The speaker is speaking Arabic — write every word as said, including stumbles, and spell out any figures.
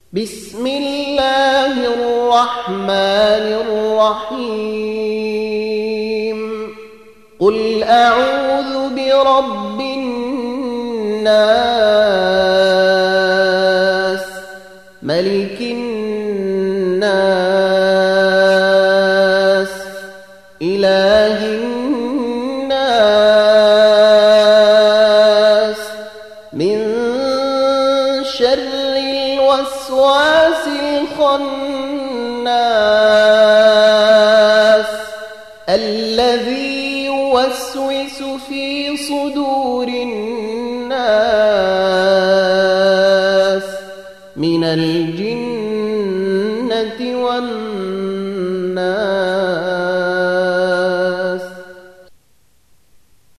بسم الله الرحمن الرحيم قل أعوذ برب الناس ملك الناس إله الناس من شر الوسواس الخناس